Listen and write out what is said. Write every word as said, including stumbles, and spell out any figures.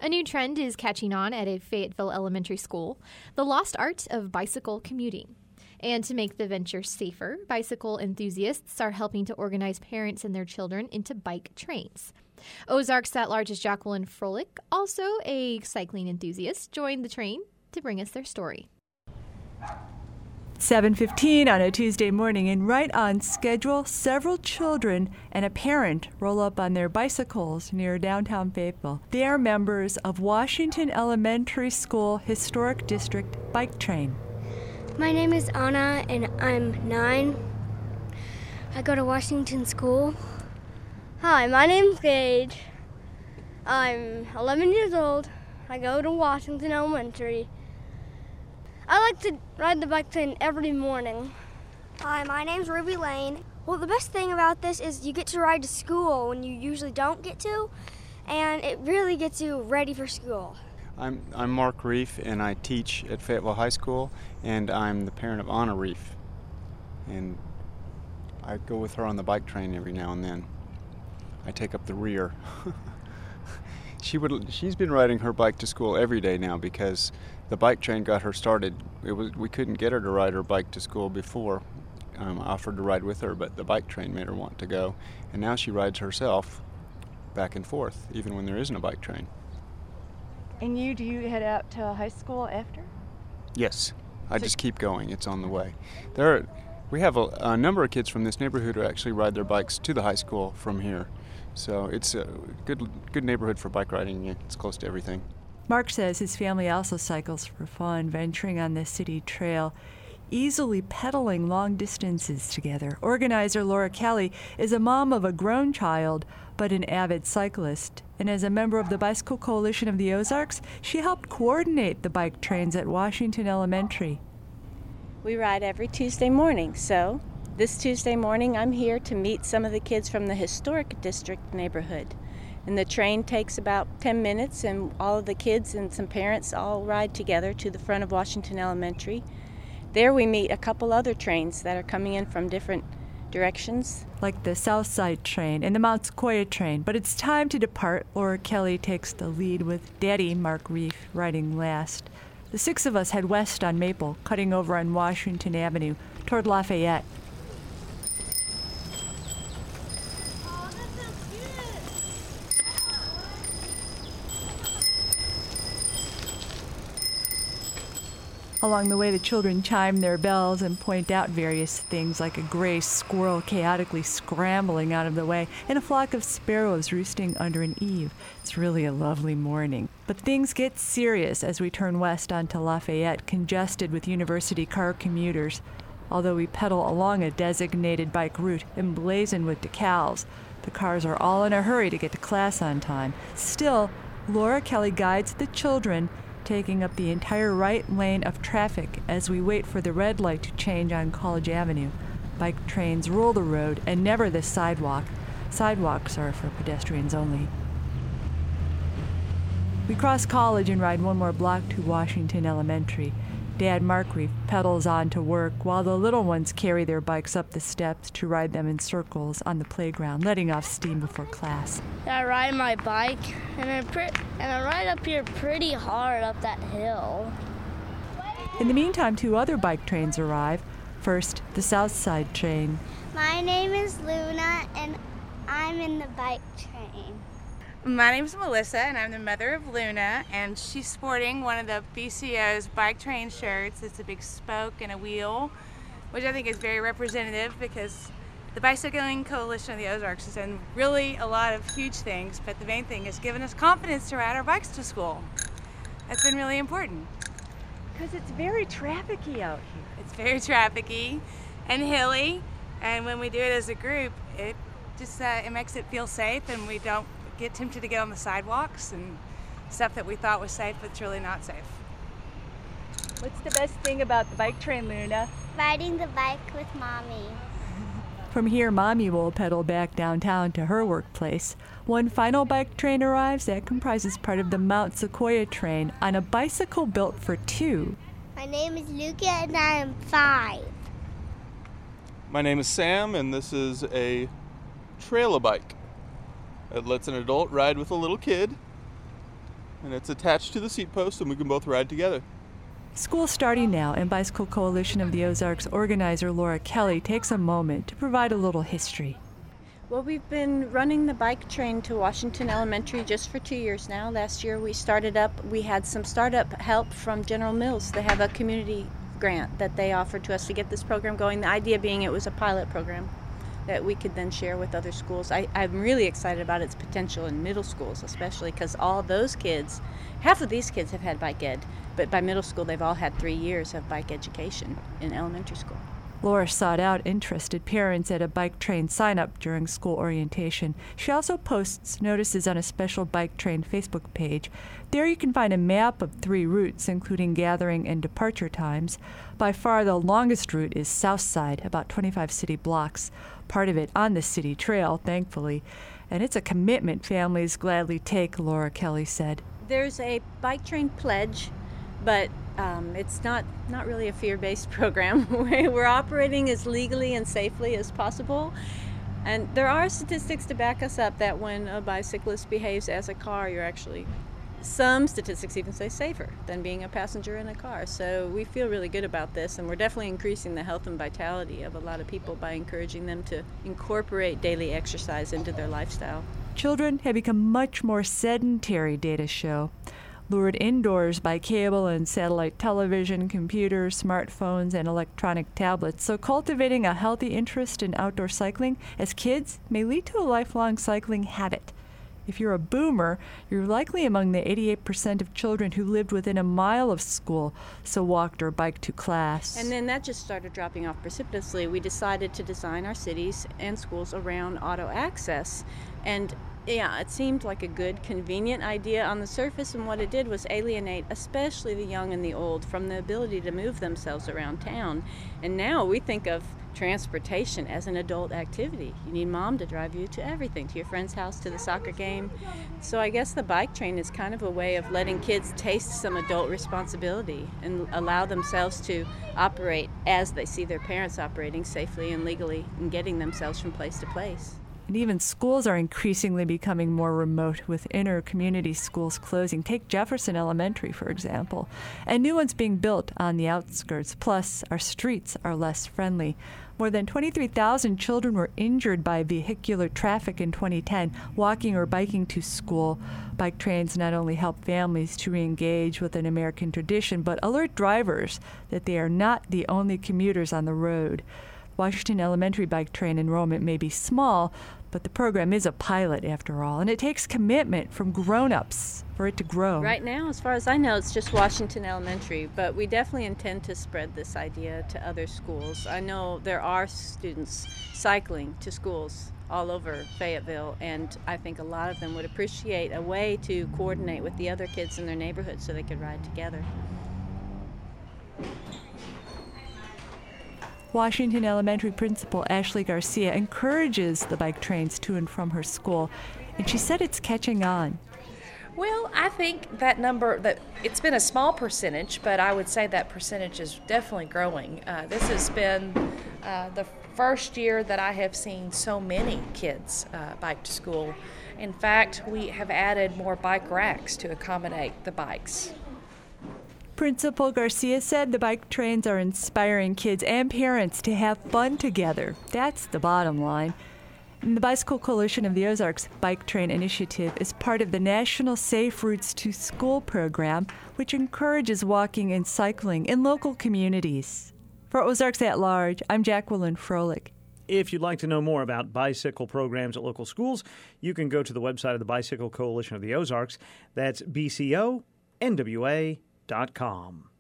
A new trend is catching on at a Fayetteville elementary school, the lost art of bicycle commuting. And to make the venture safer, bicycle enthusiasts are helping to organize parents and their children into bike trains. Ozarks at-large's Jacqueline Froelich, also a cycling enthusiast, joined the train to bring us their story. seven fifteen on a Tuesday morning, and right on schedule, several children and a parent roll up on their bicycles near downtown Fayetteville. They are members of Washington Elementary School Historic District Bike Train. My name is Anna, and I'm nine. I go to Washington School. Hi, my name's Gage. I'm eleven years old. I go to Washington Elementary. I like to ride the bike train every morning. Hi, my name's Ruby Lane. Well, the best thing about this is you get to ride to school when you usually don't get to, and it really gets you ready for school. I'm I'm Mark Reef, and I teach at Fayetteville High School, and I'm the parent of Anna Reef. And I go with her on the bike train every now and then. I take up the rear. she would she's been riding her bike to school every day now because the bike train got her started. It was we couldn't get her to ride her bike to school before. Um, I offered to ride with her, but the bike train made her want to go, and now she rides herself back and forth, even when there isn't a bike train. And you, do you head out to high school after? Yes, I just keep going. It's on the way. There, are, we have a, a number of kids from this neighborhood who actually ride their bikes to the high school from here. So it's a good, good neighborhood for bike riding. It's close to everything. Mark says his family also cycles for fun, venturing on the city trail, easily pedaling long distances together. Organizer Laura Kelly is a mom of a grown child, but an avid cyclist. And as a member of the Bicycle Coalition of the Ozarks, she helped coordinate the bike trains at Washington Elementary. We ride every Tuesday morning, so this Tuesday morning I'm here to meet some of the kids from the Historic District neighborhood. And the train takes about ten minutes, and all of the kids and some parents all ride together to the front of Washington Elementary. There we meet a couple other trains that are coming in from different directions. Like the South Side train and the Mount Sequoia train. But it's time to depart. Laura Kelly takes the lead with Daddy Mark Reef riding last. The six of us head west on Maple, cutting over on Washington Avenue toward Lafayette. Along the way, the children chime their bells and point out various things like a gray squirrel chaotically scrambling out of the way and a flock of sparrows roosting under an eave. It's really a lovely morning. But things get serious as we turn west onto Lafayette, congested with university car commuters. Although we pedal along a designated bike route emblazoned with decals, the cars are all in a hurry to get to class on time. Still, Laura Kelly guides the children, taking up the entire right lane of traffic as we wait for the red light to change on College Avenue. Bike trains rule the road and never the sidewalk. Sidewalks are for pedestrians only. We cross College and ride one more block to Washington Elementary. Dad Mark Reef pedals on to work while the little ones carry their bikes up the steps to ride them in circles on the playground, letting off steam before class. I ride my bike, and I, pre- and I ride up here pretty hard up that hill. In the meantime, two other bike trains arrive. First, the South Side train. My name is Luna, and I'm in the bike train. My name's Melissa, and I'm the mother of Luna, and she's sporting one of the B C O's bike train shirts. It's a big spoke and a wheel, which I think is very representative because the Bicycling Coalition of the Ozarks has done really a lot of huge things, but the main thing is giving us confidence to ride our bikes to school. That's been really important. Because it's very trafficky out here. It's very trafficky and hilly, and when we do it as a group, it just uh, it makes it feel safe, and we don't get tempted to get on the sidewalks and stuff that we thought was safe, but it's really not safe. What's the best thing about the bike train, Luna? Riding the bike with Mommy. From here, Mommy will pedal back downtown to her workplace. One final bike train arrives that comprises part of the Mount Sequoia train on a bicycle built for two. My name is Luca, and I am five. My name is Sam, and this is a trail-a-bike. It lets an adult ride with a little kid. and it's attached to the seat post, and we can both ride together. School starting now, and Bicycle Coalition of the Ozarks organizer Laura Kelly takes a moment to provide a little history. Well, we've been running the bike train to Washington Elementary just for two years now. Last year we started up, we had some startup help from General Mills. They have a community grant that they offered to us to get this program going. The idea being it was a pilot program that we could then share with other schools. I, I'm really excited about its potential in middle schools, especially because all those kids, half of these kids have had bike ed, but by middle school they've all had three years of bike education in elementary school. Laura sought out interested parents at a bike train sign-up during school orientation. She also posts notices on a special bike train Facebook page. There you can find a map of three routes, including gathering and departure times. By far the longest route is South Side, about twenty-five city blocks, part of it on the city trail, thankfully. And it's a commitment families gladly take, Laura Kelly said. There's a bike train pledge, but Um, it's not, not really a fear-based program. We're operating as legally and safely as possible. And there are statistics to back us up that when a bicyclist behaves as a car, you're actually, some statistics even say safer than being a passenger in a car. So we feel really good about this, and we're definitely increasing the health and vitality of a lot of people by encouraging them to incorporate daily exercise into their lifestyle. Children have become much more sedentary, data show. Lured indoors by cable and satellite television, computers, smartphones, and electronic tablets. So cultivating a healthy interest in outdoor cycling as kids may lead to a lifelong cycling habit. If you're a boomer, you're likely among the eighty-eight percent of children who lived within a mile of school, so walked or biked to class. And then that just started dropping off precipitously. We decided to design our cities and schools around auto access. And yeah, it seemed like a good, convenient idea on the surface, and what it did was alienate especially the young and the old from the ability to move themselves around town. And now we think of transportation as an adult activity. You need mom to drive you to everything, to your friend's house, to the soccer game. So I guess the bike train is kind of a way of letting kids taste some adult responsibility and allow themselves to operate as they see their parents operating safely and legally and getting themselves from place to place. And even schools are increasingly becoming more remote, with inner community schools closing. Take Jefferson Elementary, for example, and new ones being built on the outskirts. Plus, our streets are less friendly. More than twenty-three thousand children were injured by vehicular traffic in twenty ten, walking or biking to school. Bike trains not only help families to re-engage with an American tradition, but alert drivers that they are not the only commuters on the road. Washington Elementary bike train enrollment may be small, but the program is a pilot after all, and it takes commitment from grown-ups for it to grow. Right now, as far as I know, it's just Washington Elementary, but we definitely intend to spread this idea to other schools. I know there are students cycling to schools all over Fayetteville, and I think a lot of them would appreciate a way to coordinate with the other kids in their neighborhood so they could ride together. Washington Elementary Principal Ashley Garcia encourages the bike trains to and from her school, and she said it's catching on. Well, I think that number, that it's been a small percentage, but I would say that percentage is definitely growing. Uh, this has been uh, the first year that I have seen so many kids uh, bike to school. In fact, we have added more bike racks to accommodate the bikes. Principal Garcia said the bike trains are inspiring kids and parents to have fun together. That's the bottom line. And the Bicycle Coalition of the Ozarks Bike Train Initiative is part of the National Safe Routes to School program, which encourages walking and cycling in local communities. For Ozarks at Large, I'm Jacqueline Froelich. If you'd like to know more about bicycle programs at local schools, you can go to the website of the Bicycle Coalition of the Ozarks. That's B C O N W A dot com.